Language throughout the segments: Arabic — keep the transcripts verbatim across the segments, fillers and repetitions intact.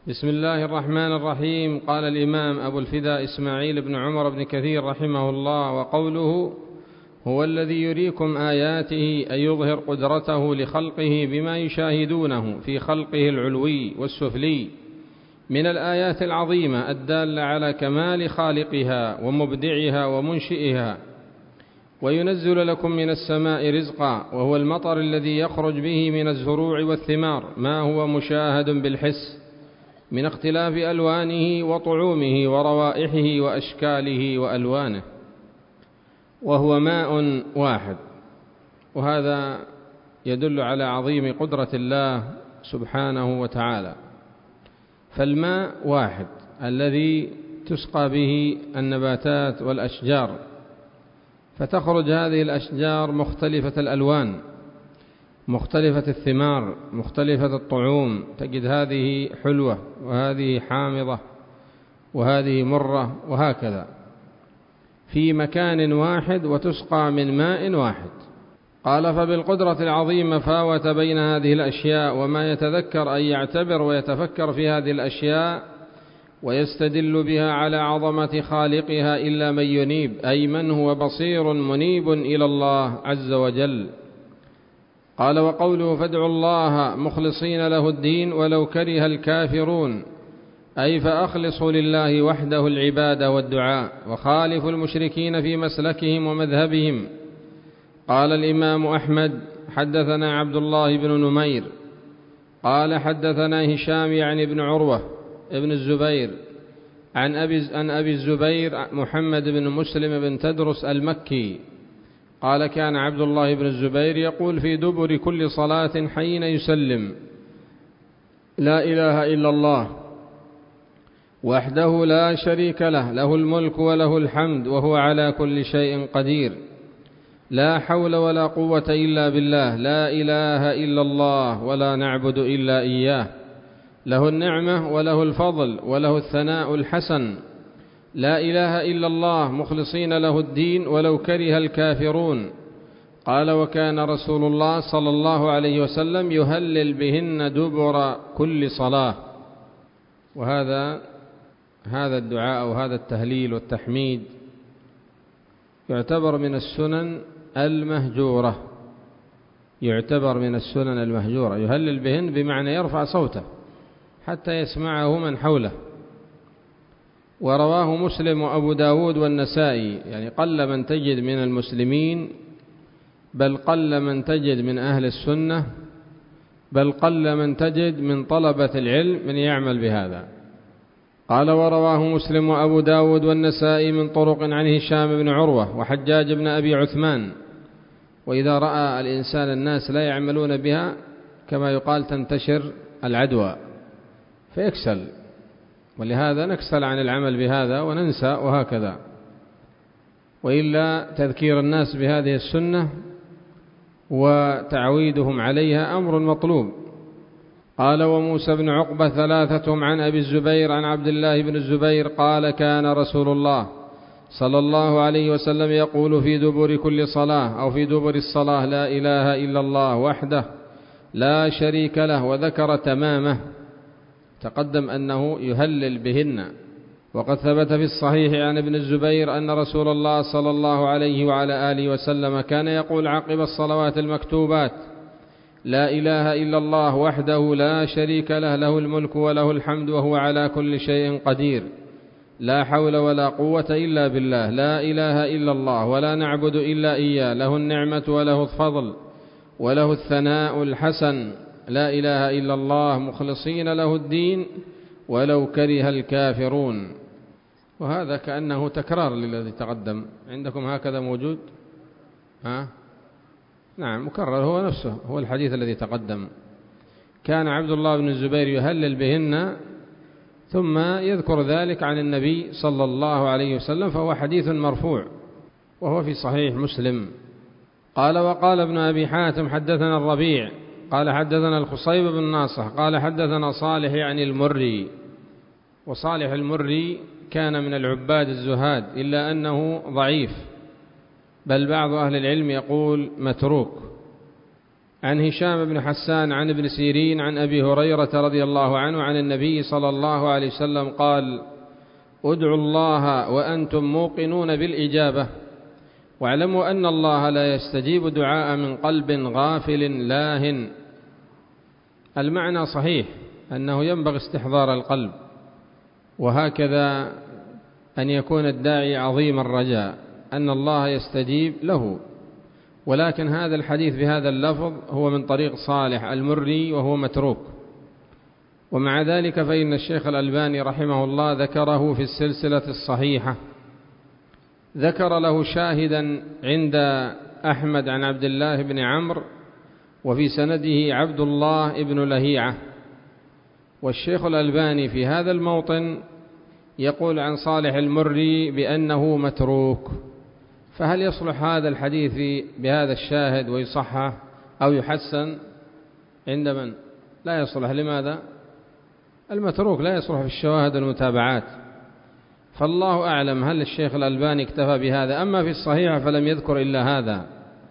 بسم الله الرحمن الرحيم. قال الإمام أبو الفداء إسماعيل بن عمر بن كثير رحمه الله: وقوله هو الذي يريكم آياته أي يظهر قدرته لخلقه بما يشاهدونه في خلقه العلوي والسفلي من الآيات العظيمة الدالة على كمال خالقها ومبدعها ومنشئها، وينزل لكم من السماء رزقا وهو المطر الذي يخرج به من الزروع والثمار ما هو مشاهد بالحس من اختلاف ألوانه وطعومه وروائحه وأشكاله وألوانه، وهو ماء واحد. وهذا يدل على عظيم قدرة الله سبحانه وتعالى. فالماء واحد الذي تسقى به النباتات والأشجار، فتخرج هذه الأشجار مختلفة الألوان، مختلفة الثمار، مختلفة الطعوم، تجد هذه حلوة وهذه حامضة وهذه مرة، وهكذا في مكان واحد وتسقى من ماء واحد. قال: فبالقدرة العظيمة فاوت بين هذه الأشياء، وما يتذكر أن يعتبر ويتفكر في هذه الأشياء ويستدل بها على عظمة خالقها إلا من ينيب، أي من هو بصير منيب إلى الله عز وجل. قال: وقوله فادعوا الله مخلصين له الدين ولو كره الكافرون، أي فأخلصوا لله وحده العبادة والدعاء، وخالفوا المشركين في مسلكهم ومذهبهم. قال الإمام أحمد: حدثنا عبد الله بن نمير قال حدثنا هشام يعني بن عروة ابن الزبير عن أبي, عن أبي الزبير محمد بن مسلم بن تدرس المكي قال: كان عبد الله بن الزبير يقول في دبر كل صلاة حين يسلم: لا إله إلا الله وحده لا شريك له، له الملك وله الحمد وهو على كل شيء قدير، لا حول ولا قوة إلا بالله، لا إله إلا الله ولا نعبد إلا إياه، له النعمة وله الفضل وله الثناء الحسن، لا إله إلا الله مخلصين له الدين ولو كره الكافرون. قال: وكان رسول الله صلى الله عليه وسلم يهلل بهن دبر كل صلاة. وهذا هذا الدعاء وهذا التهليل والتحميد يعتبر من السنن المهجورة، يعتبر من السنن المهجورة، يهلل بهن بمعنى يرفع صوته حتى يسمعه من حوله. ورواه مسلم وأبو داود والنسائي، يعني قل من تجد من المسلمين، بل قل من تجد من أهل السنة، بل قل من تجد من طلبة العلم من يعمل بهذا. قال: ورواه مسلم وأبو داود والنسائي من طرق عن هشام بن عروة وحجاج بن أبي عثمان. وإذا رأى الإنسان الناس لا يعملون بها كما يقال تنتشر العدوى فيكسل، ولهذا نكسل عن العمل بهذا وننسى وهكذا، وإلا تذكير الناس بهذه السنة وتعويدهم عليها أمر مطلوب. قال: وموسى بن عقبة ثلاثة عن أبي الزبير عن عبد الله بن الزبير قال: كان رسول الله صلى الله عليه وسلم يقول في دبر كل صلاة أو في دبر الصلاة: لا إله إلا الله وحده لا شريك له، وذكر تمامه، تقدم أنه يهلل بهن. وقد ثبت في الصحيح عن ابن الزبير أن رسول الله صلى الله عليه وعلى آله وسلم كان يقول عقب الصلوات المكتوبات: لا إله إلا الله وحده لا شريك له، له الملك وله الحمد وهو على كل شيء قدير، لا حول ولا قوة إلا بالله، لا إله إلا الله ولا نعبد إلا إياه، له النعمة وله الفضل وله الثناء الحسن، لا إله إلا الله مخلصين له الدين ولو كره الكافرون. وهذا كأنه تكرار للذي تقدم. عندكم هكذا موجود؟ ها؟ نعم، مكرر، هو نفسه، هو الحديث الذي تقدم. كان عبد الله بن الزبير يهلل بهن ثم يذكر ذلك عن النبي صلى الله عليه وسلم، فهو حديث مرفوع وهو في صحيح مسلم. قال: وقال ابن أبي حاتم حدثنا الربيع قال حدثنا الخصيب بن ناصح قال حدثنا صالح يعني المري. وصالح المري كان من العباد الزهاد، إلا أنه ضعيف، بل بعض أهل العلم يقول متروك. عن هشام بن حسان عن ابن سيرين عن أبي هريرة رضي الله عنه عن النبي صلى الله عليه وسلم قال: ادعوا الله وأنتم موقنون بالإجابة، واعلموا أن الله لا يستجيب دعاء من قلب غافل لاهٍ. المعنى صحيح أنه ينبغي استحضار القلب، وهكذا أن يكون الداعي عظيم الرجاء أن الله يستجيب له. ولكن هذا الحديث بهذا اللفظ هو من طريق صالح المري وهو متروك، ومع ذلك فإن الشيخ الألباني رحمه الله ذكره في السلسلة الصحيحة، ذكر له شاهدا عند أحمد عن عبد الله بن عمرو وفي سنده عبد الله بن لهيعة. والشيخ الألباني في هذا الموطن يقول عن صالح المري بأنه متروك، فهل يصلح هذا الحديث بهذا الشاهد ويصحح أو يحسن؟ عند من؟ لا يصلح. لماذا؟ المتروك لا يصلح في الشواهد والمتابعات، فالله أعلم هل الشيخ الألباني اكتفى بهذا. أما في الصحيح فلم يذكر إلا هذا،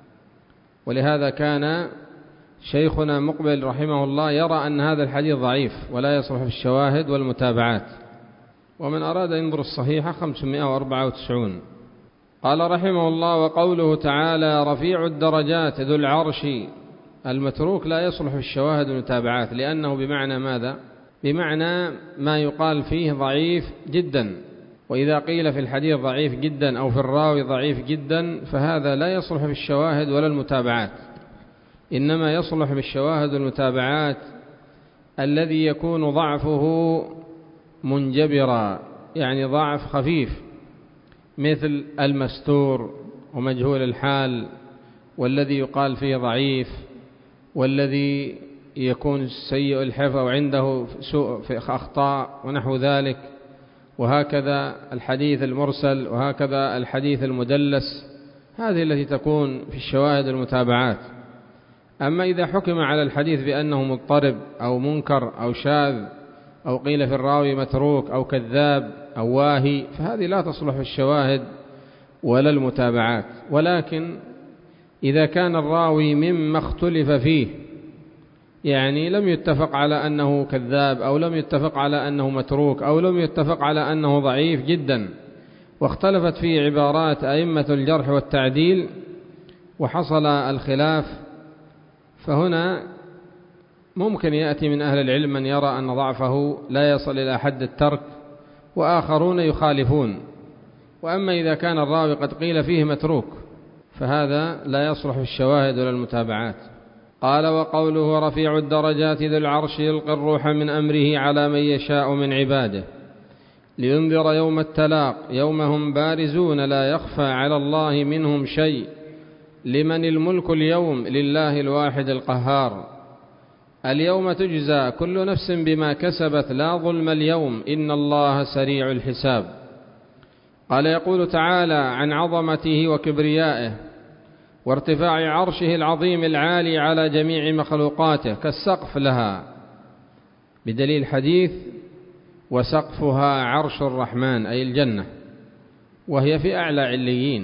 ولهذا كان شيخنا مقبل رحمه الله يرى أن هذا الحديث ضعيف ولا يصلح في الشواهد والمتابعات. ومن أراد ينظر الصحيحة خمسمائة وأربعة وتسعين. قال رحمه الله: وقوله تعالى رفيع الدرجات ذو العرش، المتروك لا يصلح في الشواهد والمتابعات، لأنه بمعنى ماذا؟ بمعنى ما يقال فيه ضعيف جدا، وإذا قيل في الحديث ضعيف جدا أو في الراوي ضعيف جدا فهذا لا يصلح في الشواهد ولا المتابعات، إنما يصلح بالشواهد والمتابعات الذي يكون ضعفه منجبرا، يعني ضعف خفيف، مثل المستور ومجهول الحال، والذي يقال فيه ضعيف، والذي يكون سيء الحفظ وعنده سوء في أخطاء ونحو ذلك، وهكذا الحديث المرسل، وهكذا الحديث المدلس، هذه التي تكون في الشواهد المتابعات. أما إذا حكم على الحديث بأنه مضطرب أو منكر أو شاذ، أو قيل في الراوي متروك أو كذاب أو واهي، فهذه لا تصلح في الشواهد ولا المتابعات. ولكن إذا كان الراوي مما اختلف فيه، يعني لم يتفق على أنه كذاب، أو لم يتفق على أنه متروك، أو لم يتفق على أنه ضعيف جدا، واختلفت فيه عبارات أئمة الجرح والتعديل وحصل الخلاف، فهنا ممكن يأتي من أهل العلم من يرى أن ضعفه لا يصل إلى حد الترك، وآخرون يخالفون. وأما إذا كان الراوي قد قيل فيه متروك فهذا لا يصلح في الشواهد ولا المتابعات. قال: وقوله رفيع الدرجات ذو العرش يلقي الروح من أمره على من يشاء من عباده لينذر يوم التلاق يوم هم بارزون لا يخفى على الله منهم شيء لمن الملك اليوم لله الواحد القهار اليوم تجزى كل نفس بما كسبت لا ظلم اليوم إن الله سريع الحساب. قال: يقول تعالى عن عظمته وكبريائه وارتفاع عرشه العظيم العالي على جميع مخلوقاته كالسقف لها، بدليل حديث: وسقفها عرش الرحمن، أي الجنة، وهي في أعلى عليين.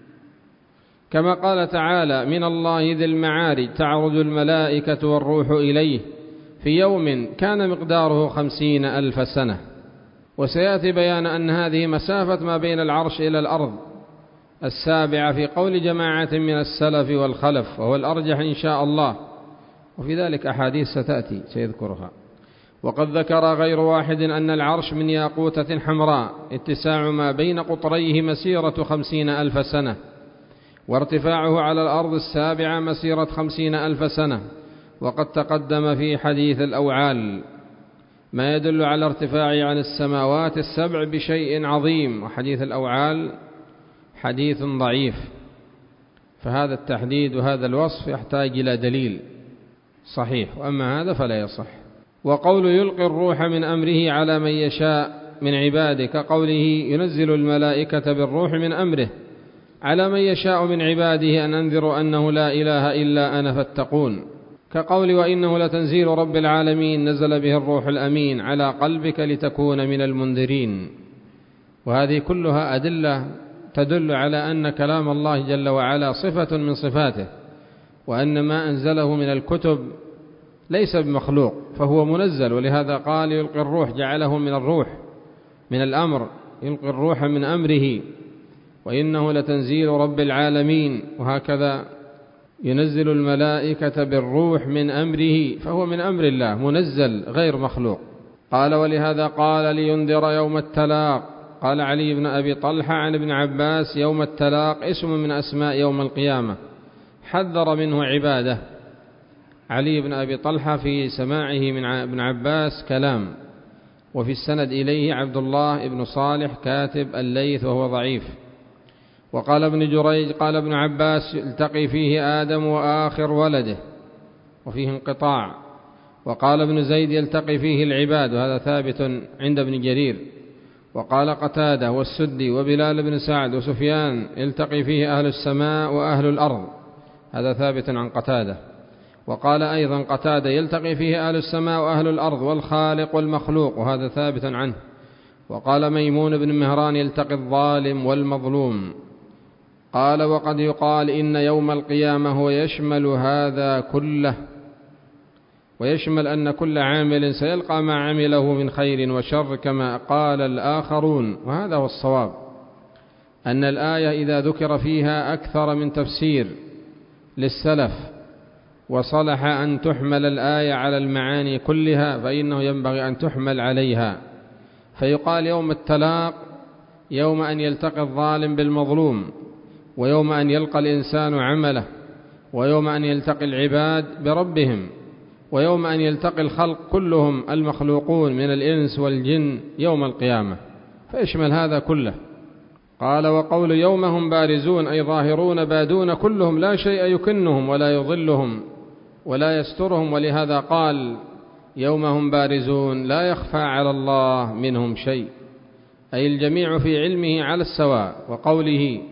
كما قال تعالى: من الله ذي المعارج تعرج الملائكة والروح إليه في يوم كان مقداره خمسين ألف سنة. وسيأتي بيان أن هذه مسافة ما بين العرش إلى الأرض السابعة في قول جماعة من السلف والخلف، وهو الأرجح إن شاء الله، وفي ذلك أحاديث ستأتي سيذكرها. وقد ذكر غير واحد أن العرش من ياقوتة حمراء اتساع ما بين قطريه مسيرة خمسين ألف سنة، وارتفاعه على الأرض السابعة مسيرة خمسين ألف سنة. وقد تقدم في حديث الأوعال ما يدل على ارتفاعه عن السماوات السبع بشيء عظيم، وحديث الأوعال حديث ضعيف، فهذا التحديد وهذا الوصف يحتاج إلى دليل صحيح، وأما هذا فلا يصح. وقول يلقي الروح من أمره على من يشاء من عباده كقوله ينزل الملائكة بالروح من أمره على من يشاء من عباده أن أنذروا أنه لا إله إلا أنا فاتقون، كقول وإنه لتنزيل رب العالمين نزل به الروح الأمين على قلبك لتكون من المنذرين. وهذه كلها أدلة تدل على أن كلام الله جل وعلا صفة من صفاته، وأن ما أنزله من الكتب ليس بمخلوق فهو منزل، ولهذا قال يلقي الروح، جعله من الروح من الأمر، يلقي الروح من أمره، وإنه لتنزيل رب العالمين، وهكذا ينزل الملائكة بالروح من أمره، فهو من أمر الله منزل غير مخلوق. قال ولهذا قال لينذر يوم التلاق. قال علي بن أبي طلحة عن ابن عباس: يوم التلاق اسم من أسماء يوم القيامة، حذر منه عباده. علي بن أبي طلحة في سماعه من ابن عباس كلام، وفي السند إليه عبد الله بن صالح كاتب الليث وهو ضعيف. وقال ابن جريج قال ابن عباس: يلتقي فيه آدم وآخر ولده، وفيه انقطاع. وقال ابن زيد: يلتقي فيه العباد، وهذا ثابت عند ابن جرير. وقال قتادة والسدي وبلال بن سعد وسفيان: يلتقي فيه أهل السماء وأهل الأرض، هذا ثابت عن قتادة. وقال أيضا قتادة: يلتقي فيه أهل السماء وأهل الأرض والخالق والمخلوق، وهذا ثابت عنه. وقال ميمون بن مهران: يلتقي الظالم والمظلوم. قال: وقد يقال إن يوم القيامة هو يشمل هذا كله، ويشمل أن كل عامل سيلقى ما عمله من خير وشر، كما قال الآخرون، وهذا هو الصواب، أن الآية إذا ذكر فيها أكثر من تفسير للسلف وصلح أن تحمل الآية على المعاني كلها، فإنه ينبغي أن تحمل عليها، فيقال يوم التلاق يوم أن يلتقي الظالم بالمظلوم، ويوم أن يلقى الإنسان عمله، ويوم أن يلتقي العباد بربهم، ويوم أن يلتقي الخلق كلهم المخلوقون من الإنس والجن يوم القيامة، فيشمل هذا كله. قال: وقول يوم هم بارزون أي ظاهرون بادون كلهم، لا شيء يكنهم ولا يضلهم ولا يسترهم، ولهذا قال: يوم هم بارزون لا يخفى على الله منهم شيء، أي الجميع في علمه على السواء. وقوله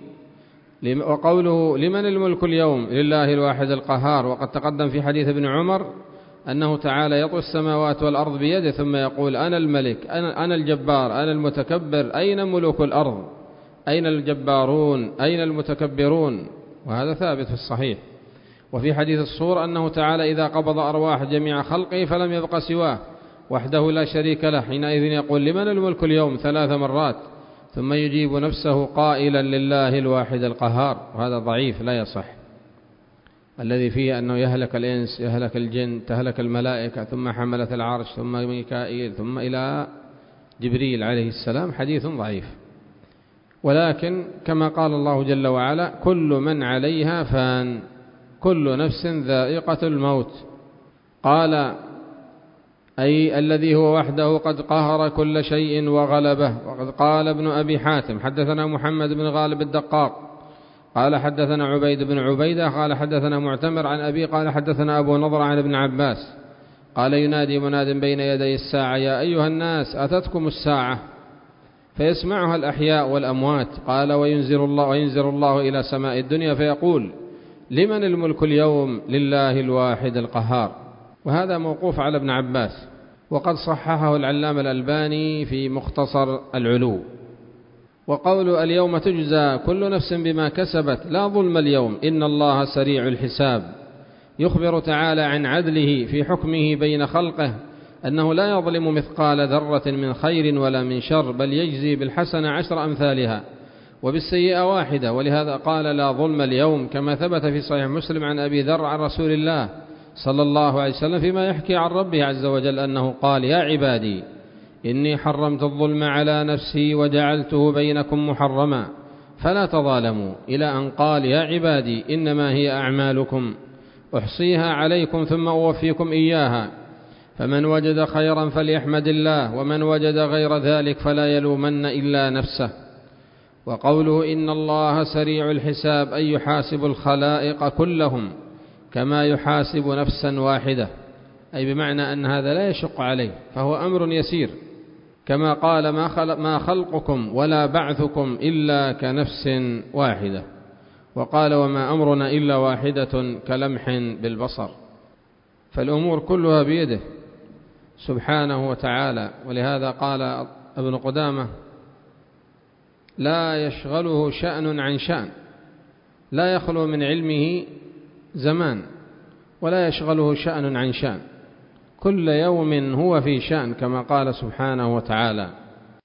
وقوله لمن الملك اليوم؟ لله الواحد القهار. وقد تقدم في حديث ابن عمر أنه تعالى يطوي السماوات والأرض بيده ثم يقول: أنا الملك، أنا, أنا الجبار، أنا المتكبر، أين ملوك الأرض؟ أين الجبارون؟ أين المتكبرون؟ وهذا ثابت في الصحيح. وفي حديث الصور أنه تعالى إذا قبض أرواح جميع خلقه فلم يبق سواه وحده لا شريك له، حينئذ يقول: لمن الملك اليوم؟ ثلاث مرات، ثم يجيب نفسه قائلا: لله الواحد القهار. وهذا ضعيف لا يصح، الذي فيه أنه يهلك الإنس، يهلك الجن، تهلك الملائكة، ثم حملة العرش، ثم ميكائيل، ثم إلى جبريل عليه السلام، حديث ضعيف. ولكن كما قال الله جل وعلا: كل من عليها فان، كل نفس ذائقة الموت. قال: أي الذي هو وحده قد قهر كل شيء وغلبه. وقد قال ابن أبي حاتم: حدثنا محمد بن غالب الدقاق قال حدثنا عبيد بن عبيدة قال حدثنا معتمر عن أبي قال حدثنا أبو نضر عن ابن عباس قال: ينادي مناد بين يدي الساعة: يا أيها الناس أتتكم الساعة، فيسمعها الأحياء والأموات. قال: وينزل الله, وينزل الله إلى سماء الدنيا فيقول: لمن الملك اليوم؟ لله الواحد القهار. وهذا موقوف على ابن عباس، وقد صححه العلامة الألباني في مختصر العلو. وقول: اليوم تجزى كل نفس بما كسبت لا ظلم اليوم إن الله سريع الحساب، يخبر تعالى عن عدله في حكمه بين خلقه، أنه لا يظلم مثقال ذرة من خير ولا من شر، بل يجزي بالحسنة عشر أمثالها وبالسيئة واحدة. ولهذا قال: لا ظلم اليوم، كما ثبت في صحيح مسلم عن أبي ذر عن رسول الله صلى الله عليه وسلم فيما يحكي عن ربه عز وجل أنه قال: يا عبادي إني حرمت الظلم على نفسي وجعلته بينكم محرما فلا تظالموا، إلى أن قال: يا عبادي إنما هي أعمالكم أحصيها عليكم ثم أوفيكم إياها، فمن وجد خيرا فليحمد الله، ومن وجد غير ذلك فلا يلومن إلا نفسه. وقوله: إن الله سريع الحساب، أي يحاسب الخلائق كلهم كما يحاسب نفسا واحدة، أي بمعنى أن هذا لا يشق عليه، فهو أمر يسير، كما قال: ما, خلق ما خلقكم ولا بعثكم إلا كنفس واحدة. وقال: وما أمرنا إلا واحدة كلمح بالبصر. فالأمور كلها بيده سبحانه وتعالى. ولهذا قال ابن قدامة: لا يشغله شأن عن شأن، لا يخلو من علمه زمان ولا يشغله شأن عن شأن، كل يوم هو في شأن كما قال سبحانه وتعالى.